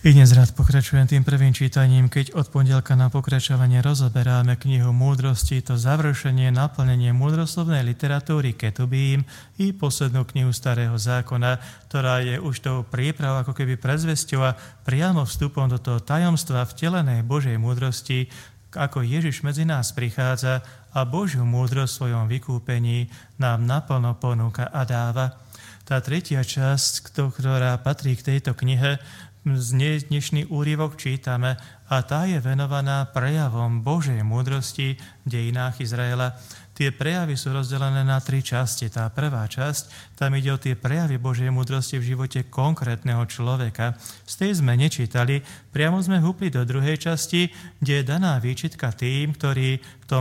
I dnes rád pokračujem tým prvým čítaním, keď od pondelka na pokračovanie rozoberáme knihu Múdrosti, to završenie, naplnenie múdroslovnej literatúry Ketubím i poslednú knihu Starého zákona, ktorá je už tou prípravou, ako keby predzvesťou a priamo vstupom do toho tajomstva vtelenej Božej múdrosti, ako Ježiš medzi nás prichádza a Božiu múdrosť v svojom vykúpení nám naplno ponúka a dáva. Tá tretia časť, ktorá patrí k tejto knihe, dnešný úryvok čítame a tá je venovaná prejavom Božej múdrosti v dejinách Izraela. Tie prejavy sú rozdelené na 3 časti. Tá prvá časť, tam ide o tie prejavy Božej múdrosti v živote konkrétneho človeka. Z tej sme nečítali, priamo sme húpli do druhej časti, kde je daná výčitka tým, ktorí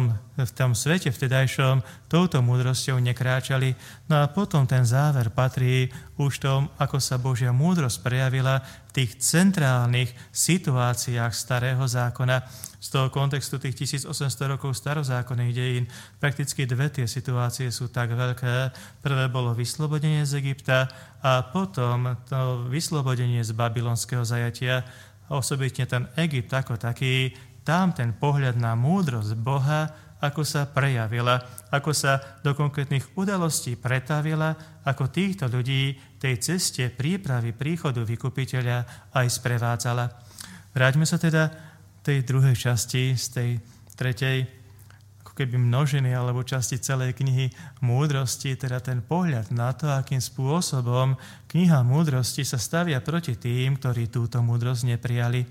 v tom svete vtedajšom touto múdrosťou nekráčali. No a potom ten záver patrí už tom, ako sa Božia múdrosť prejavila v tých centrálnych situáciách Starého zákona. Z toho kontextu tých 1800 rokov starozákonných dejín prakticky 2 tie situácie sú tak veľké. Prvé bolo vyslobodenie z Egypta a potom to vyslobodenie z babylonského zajatia. Osobitne ten Egypt ako taký, tam ten pohľad na múdrosť Boha, ako sa prejavila, ako sa do konkrétnych udalostí pretavila, ako týchto ľudí tej ceste prípravy príchodu vykupiteľa aj sprevádzala. Vráťme sa teda tej druhej časti, z tej tretej, ako keby množiny alebo časti celej knihy Múdrosti, teda ten pohľad na to, akým spôsobom kniha Múdrosti sa stavia proti tým, ktorí túto múdrosť neprijali.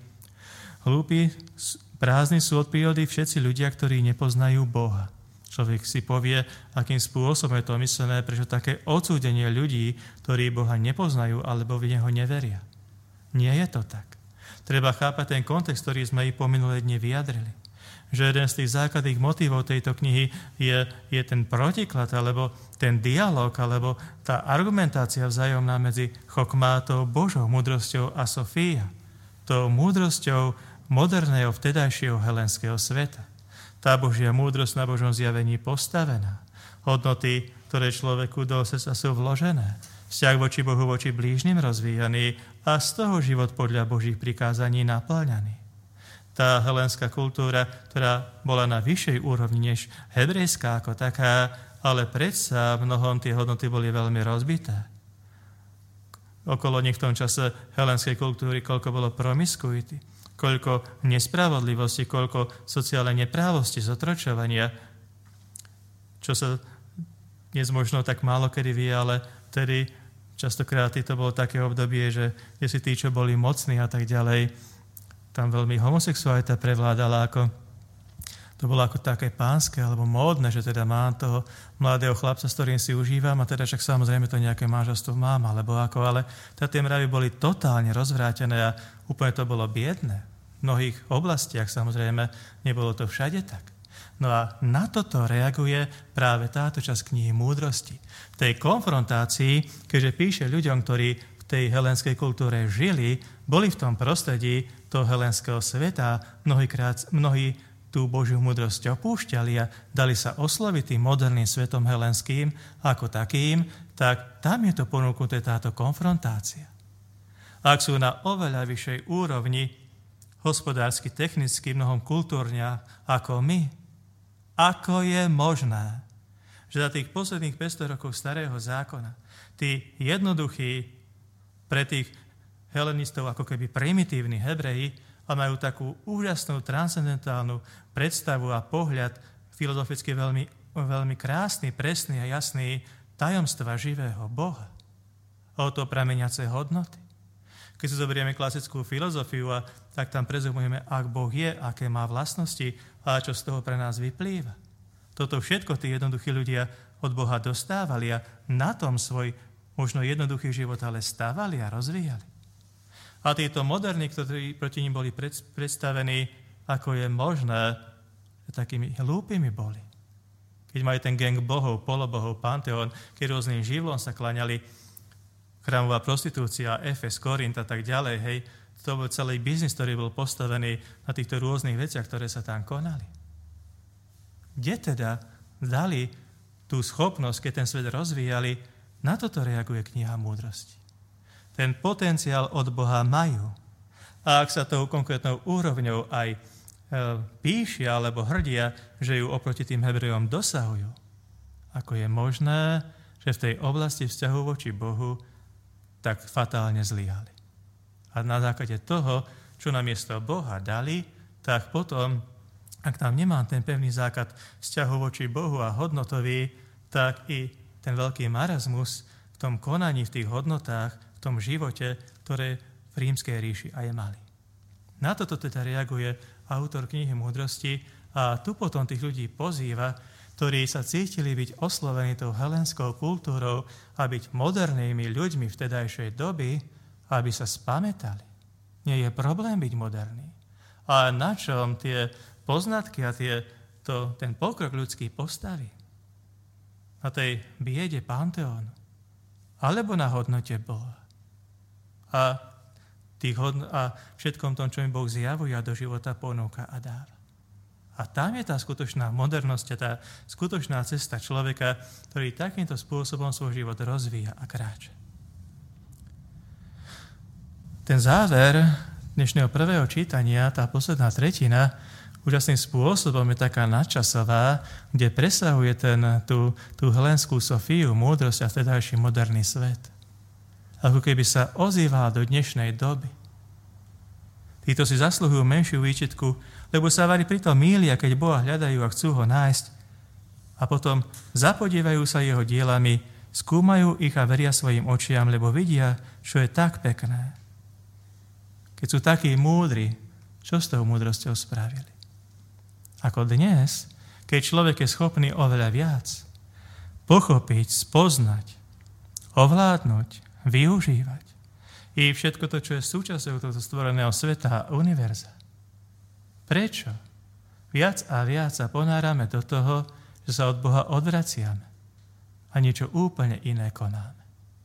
Hlúpi, prázdni sú od prírody všetci ľudia, ktorí nepoznajú Boha. Človek si povie, akým spôsobom je to myslené, prečo také odsúdenie ľudí, ktorí Boha nepoznajú alebo v Neho neveria. Nie je to tak. Treba chápať ten kontext, ktorý sme i po minulé dni vyjadrili. Že jeden z tých základných motívov tejto knihy je ten protiklad, alebo ten dialog, alebo tá argumentácia vzájomná medzi chokmátou, Božou múdrosťou a Sofía. Tou múdrosťou moderného vtedajšieho helenského sveta. Tá Božia múdrosť na Božom zjavení postavená. Hodnoty, ktoré človeku do srdca sú vložené. Vzťah voči Bohu, voči blížnym rozvíjaný a z toho život podľa Božích prikázaní naplňaný. Tá helenská kultúra, ktorá bola na vyššej úrovni než hebrejská ako taká, ale predsa mnohom tie hodnoty boli veľmi rozbité. Okolo nich v tom čase helenskej kultúry, koľko bolo promiskuity, koľko nespravodlivosti, koľko sociálnej neprávosti, zotročovania, čo sa dnes možno tak málo kedy vie, ale tedy častokrát to bolo také obdobie, že si tí, čo boli mocní a tak ďalej, tam veľmi homosexualita prevládala, to bolo ako také pánske alebo módne, že teda mám toho mladého chlapca, s ktorým si užívam a teda však samozrejme to nejaké manželstvo mám, alebo ako, ale tie mravy boli totálne rozvrátené a úplne to bolo biedné. V mnohých oblastiach samozrejme nebolo to všade tak. No a na toto reaguje práve táto časť knihy Múdrosti. V tej konfrontácii, keďže píše ľuďom, ktorí v tej helenskej kultúre žili, boli v tom prostredí toho helenského sveta, mnohí tú Božiu múdrosť opúšťali a dali sa osloviť tým moderným svetom helenským ako takým, tak tam je to ponúknuté táto konfrontácia. Ak sú na oveľa vyššej úrovni, hospodársky, technicky, mnohom kultúrne ako my, ako je možné, že za tých posledných 500 rokov Starého zákona tí jednoduchí pre tých helenistov ako keby primitívni Hebreji a majú takú úžasnú transcendentálnu predstavu a pohľad filozoficky veľmi, veľmi krásny, presný a jasný tajomstva živého Boha. O to prameniace hodnoty. Keď si zoberieme klasickú filozofiu, tak tam prezumujeme, ak Boh je, aké má vlastnosti a čo z toho pre nás vyplýva. Toto všetko tí jednoduchí ľudia od Boha dostávali a na tom svoj možno jednoduchý život ale stávali a rozvíjali. A títo moderní, ktorí proti nim boli predstavení, ako je možné, takými hlúpými boli. Keď mali ten gang bohov, polobohov, panteón, keď rôznym živlom sa klaňali, chrámová prostitúcia, Efes, Korint a tak ďalej, hej, to bol celý biznis, ktorý bol postavený na týchto rôznych veciach, ktoré sa tam konali. Kde teda dali tú schopnosť, keď ten svet rozvíjali, na toto reaguje kniha Múdrosti. Ten potenciál od Boha majú. A ak sa tou konkrétnou úrovňou aj píšia alebo hrdia, že ju oproti tým Hebrejom dosahujú, ako je možné, že v tej oblasti vzťahu voči Bohu tak fatálne zlyhali. A na základe toho, čo namiesto Boha dali, tak potom, ak tam nemám ten pevný základ vzťahu voči Bohu a hodnotový, tak i ten veľký marazmus v tom konaní, v tých hodnotách, v tom živote, ktoré v rímskej ríši aj mali. Na toto teda reaguje autor knihy Múdrosti a tu potom tých ľudí pozýva, ktorí sa cítili byť oslovení tou helenskou kultúrou a byť modernými ľuďmi vtedajšej doby, aby sa spamätali. Nie je problém byť moderný. A na čom tie poznatky a ten pokrok ľudský postaví? Na tej biede Panteónu. Alebo na hodnote Boha. A všetkom tom, čo mi Boh zjavuje a do života ponúka a dáva. A tam je tá skutočná modernosť a tá skutočná cesta človeka, ktorý takýmto spôsobom svoj život rozvíja a kráča. Ten záver dnešného prvého čítania, tá posledná tretina, úžasným spôsobom je taká nadčasová, kde presahuje tú helenskú Sofiu, múdrosť a vtedajší moderný svet. Ako keby sa ozývala do dnešnej doby. Títo si zasluhujú menšiu výčitku, lebo sa vari pritom mýlia, keď Boha hľadajú a chcú ho nájsť. A potom zapodievajú sa jeho dielami, skúmajú ich a veria svojim očiam, lebo vidia, čo je tak pekné. Keď sú takí múdri, čo s tou múdrosťou spravili? Ako dnes, keď človek je schopný oveľa viac, pochopiť, spoznať, ovládnuť, využívať i všetko to, čo je súčasťou tohto stvoreného sveta a univerza. Prečo? Viac a viac sa ponárame do toho, že sa od Boha odvraciame a niečo úplne iné konáme.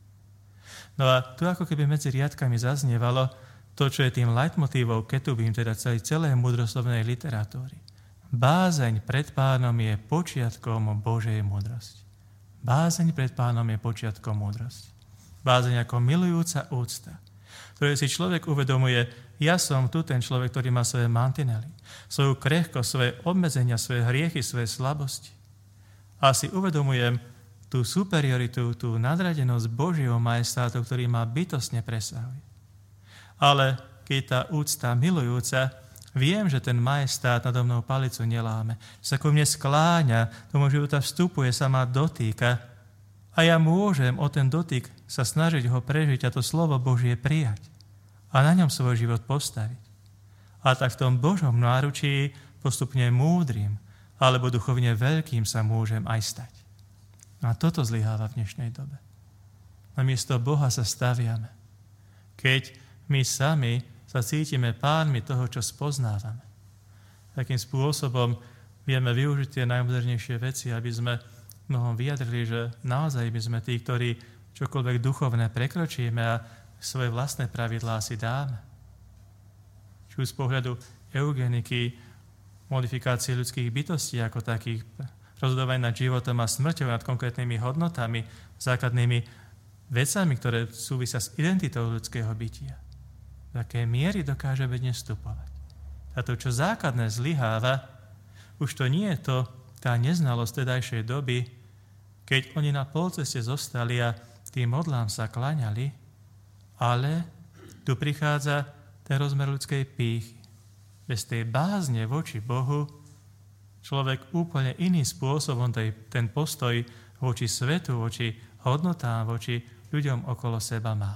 No a tu ako keby medzi riadkami zaznievalo to, čo je tým leitmotívom Ketubím, teda celej múdroslovnej literatúry. Bázeň pred Pánom je počiatkom Božej múdrosti. Bázeň pred Pánom je počiatkom múdrosti. Bázeň ako milujúca úcta, ktoré si človek uvedomuje, ja som tu ten človek, ktorý má svoje mantinely, svoju krehkosť, svoje obmedzenia, svoje hriechy, svoje slabosti. A si uvedomujem tú superioritu, tú nadradenosť Božieho majestátu, ktorý ma bytostne presahuje. Ale keď tá úcta milujúca, viem, že ten majestát nado mnou palicu neláme, že sa ku mne skláňa, do môjho života vstupuje, sa ma dotýka a ja môžem o ten dotyk sa snažiť ho prežiť a to slovo Božie prijať a na ňom svoj život postaviť. A tak v tom Božom náručí postupne múdrym alebo duchovne veľkým sa môžem aj stať. A toto zlyháva v dnešnej dobe. Namiesto Boha sa staviame. Keď my sami sa cítime pánmi toho, čo spoznávame. Takým spôsobom vieme využiť tie najmodernejšie veci, aby sme mnohom vyjadrili, že naozaj by sme tí, ktorí čokoľvek duchovné prekročíme a svoje vlastné pravidlá si dáme. Či už z pohľadu eugeniky, modifikácie ľudských bytostí ako takých, rozhodovania nad životom a smrťou, nad konkrétnymi hodnotami, základnými vecami, ktoré súvisia s identitou ľudského bytia. V akej miery dokážeme dnes vstupovať. A to, čo základné zlyháva, už to nie je to, tá neznalosť tedajšej doby, keď oni na polceste zostali a tým modlám sa klaňali, ale tu prichádza ten rozmer ľudskej pýchy. Bez tej bázne voči Bohu človek úplne iným spôsobom ten postoj voči svetu, voči hodnotám, voči ľuďom okolo seba má.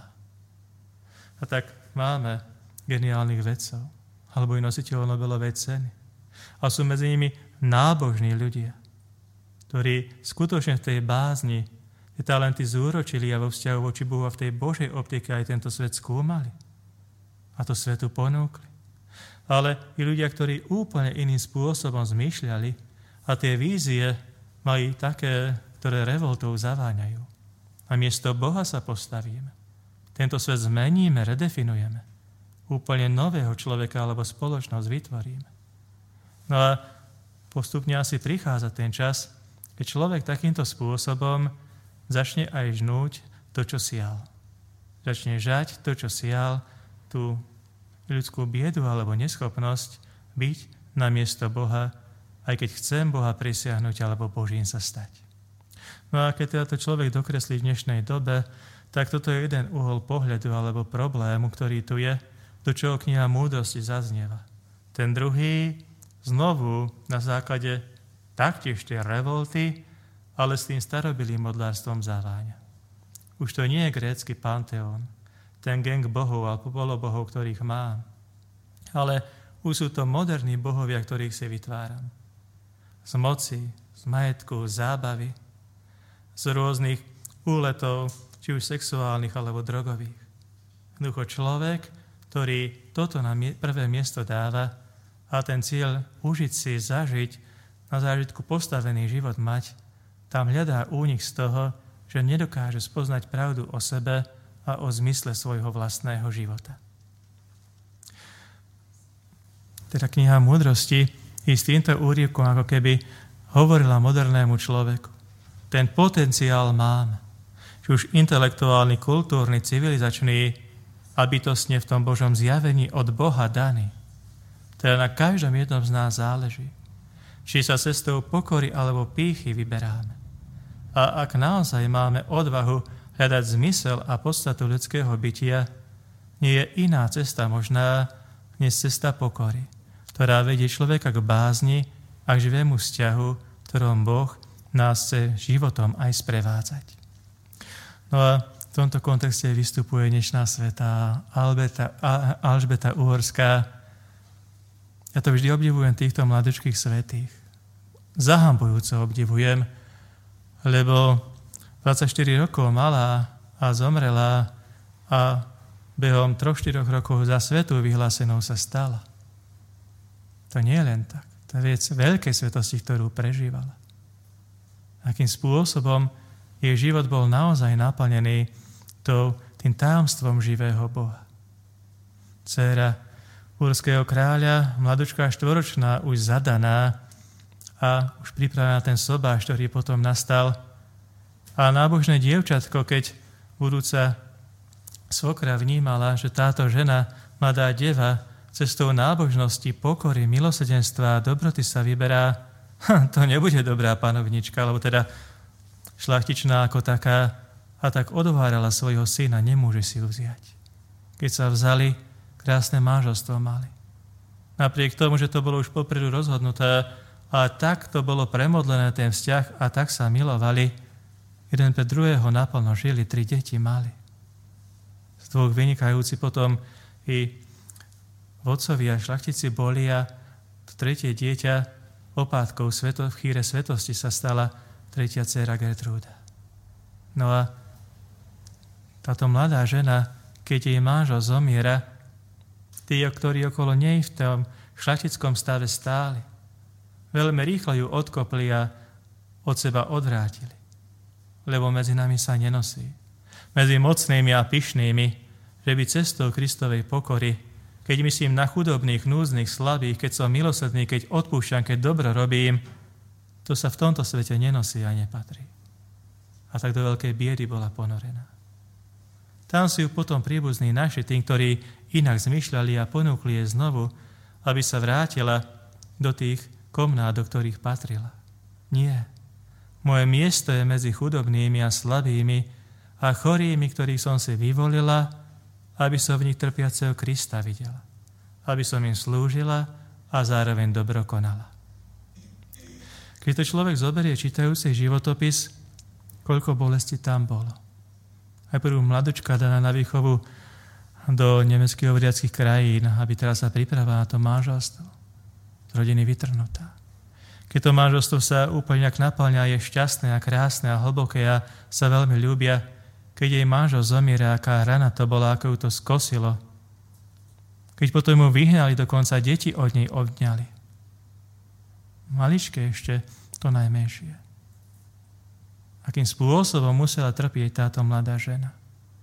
A tak máme geniálnych vedcov, alebo i nositeľov Nobelovej ceny. A sú medzi nimi nábožní ľudia, ktorí skutočne v tej bázni tie talenty zúročili a vo vzťahu voči Bohu a v tej Božej optike aj tento svet skúmali. A to svetu ponúkli. Ale i ľudia, ktorí úplne iným spôsobom zmýšľali a tie vízie mali také, ktoré revoltou zaváňajú. A miesto Boha sa postavíme. Tento svet zmeníme, redefinujeme. Úplne nového človeka alebo spoločnosť vytvoríme. No a postupne asi prichádza ten čas, keď človek takýmto spôsobom začne aj žnúť to, čo sial. Začne žať to, čo sial, tú ľudskú biedu alebo neschopnosť byť namiesto Boha, aj keď chcem Boha prisiahnuť alebo Božím sa stať. No a keď teda to človek dokreslí v dnešnej dobe, tak toto je jeden uhol pohľadu alebo problému, ktorý tu je, do čoho kniha múdrosti zaznieva. Ten druhý znovu na základe taktiež tej revolty, ale s tým starobilým modlárstvom zaváňa. Už to nie je grécky panteón, ten gang bohov alebo polobohov, ktorých mám, ale už sú to moderní bohovia, ktorých si vytváram. Z moci, z majetku, z zábavy, z rôznych úletov, či už sexuálnych alebo drogových. Jednoducho človek, ktorý toto na prvé miesto dáva a ten cieľ užiť si, zažiť, na zážitku postavený život mať, tam hľadá únik z toho, že nedokáže spoznať pravdu o sebe a o zmysle svojho vlastného života. Teda kniha múdrosti i s týmto úryvkom ako keby hovorila modernému človeku. Ten potenciál máme. Či už intelektuálny, kultúrny, civilizačný a bytostne v tom Božom zjavení od Boha daný. Teda na každom jednom z nás záleží. Či sa cestou pokory alebo pýchy vyberáme. A ak naozaj máme odvahu hľadať zmysel a podstatu ľudského bytia, nie je iná cesta možná, než cesta pokory, ktorá vedie človeka k bázni a k živému vzťahu, ktorom Boh nás chce životom aj sprevádzať. No a v tomto kontexte vystupuje dnešná svätá Alžbeta Uhorská. Ja to vždy obdivujem týchto mladučkých svätých. Zahambujúco obdivujem, lebo 24 rokov mala a zomrela a behom 3-4 rokov za svätú vyhlásenou sa stala. To nie je len tak. To je vec veľkej svetosti, ktorú prežívala. Akým spôsobom jej život bol naozaj naplnený tým tajomstvom živého Boha. Dcéra uhorského kráľa, mladučka 4-ročná, už zadaná a už pripravená na ten sobáš, ktorý potom nastal. A nábožné dievčatko, keď budúca svokra vnímala, že táto žena, mladá deva, cestou nábožnosti, pokory, milosrdenstva a dobroty sa vyberá, to nebude dobrá panovnička, alebo teda šlachtičná ako taká, a tak odvárala svojho syna, nemôže si ju vziať. Keď sa vzali, krásne manželstvo mali. Napriek tomu, že to bolo už popredu rozhodnuté, a tak to bolo premodlené ten vzťah a tak sa milovali, jeden pre druhého naplno žili, 3 deti mali. Z 2 vynikajúci potom i vodcovia šlachtici boli a to 3. dieťa opátkou v chýre svetosti sa stala 3. dcéra Gertrúda. No a táto mladá žena, keď jej manžel zomiera, tí, ktorí okolo nej v tom šlachtickom stave stáli, veľmi rýchlo ju odkopli a od seba odvrátili. Lebo medzi nami sa nenosí. Medzi mocnými a pyšnými, že by cestou Kristovej pokory, keď myslím na chudobných, núdznych, slabých, keď som milosrdný, keď odpúšťam, keď dobro robím, to sa v tomto svete nenosí a nepatrí. A tak do veľkej biedy bola ponorená. Tam si ju potom príbuzní našli, tým, ktorí inak zmyšľali a ponúkli jej znovu, aby sa vrátila do tých komnát, do ktorých patrila. Nie. Moje miesto je medzi chudobnými a slabými a chorými, ktorých som si vyvolila, aby som v nich trpiaceho Krista videla. Aby som im slúžila a zároveň dobro konala. Keď to človek zoberie čítajúci životopis, koľko bolesti tam bolo. Aj prvú mladučka daná na výchovu do nemeckých hovoriackých krajín, aby teraz sa pripravila na to manželstvo. Rodiny vytrhnutá. Keď to manželstvo sa úplne nejak naplňa, je šťastné a krásne a hlboké a sa veľmi ľúbia, keď jej manžel zomiera, aká rana to bola, ako ju to skosilo. Keď potom mu vyhnali, dokonca deti od nej odňali. Maličké ešte to najmenšie. Akým spôsobom musela trpieť táto mladá žena.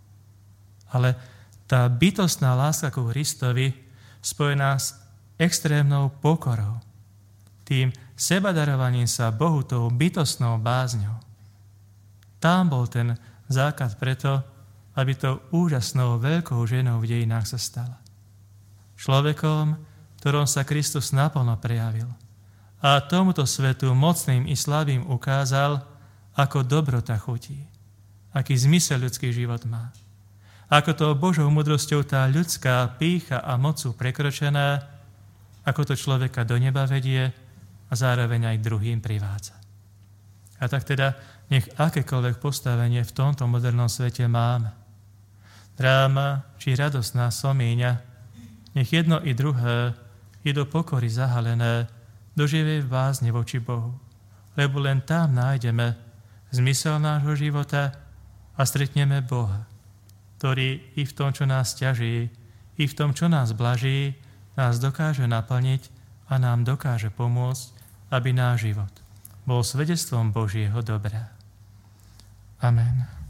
Ale tá bytostná láska ku Kristovi spojená s extrémnou pokorou, tým sebadarovaním sa Bohu, tou bytostnou bázňou. Tam bol ten základ preto, aby tou úžasnou veľkou ženou v dejinách sa stala. človekom, ktorom sa Kristus naplno prejavil. A tomuto svetu mocným i slabým ukázal, ako dobrota chutí, aký zmysel ľudský život má. Ako to Božou múdrosťou tá ľudská pýcha a moc sú prekročená, ako to človeka do neba vedie a zároveň aj druhým privádza. A tak teda nech akékoľvek postavenie v tomto modernom svete máme. Dráma či radosná somíňa, nech jedno i druhé je do pokory zahalené, do živej bázne voči Bohu. Lebo len tam nájdeme zmysel nášho života a stretneme Boha, ktorý i v tom, čo nás ťaží, i v tom, čo nás blaží, nás dokáže naplniť a nám dokáže pomôcť, aby náš život bol svedectvom Božieho dobra. Amen.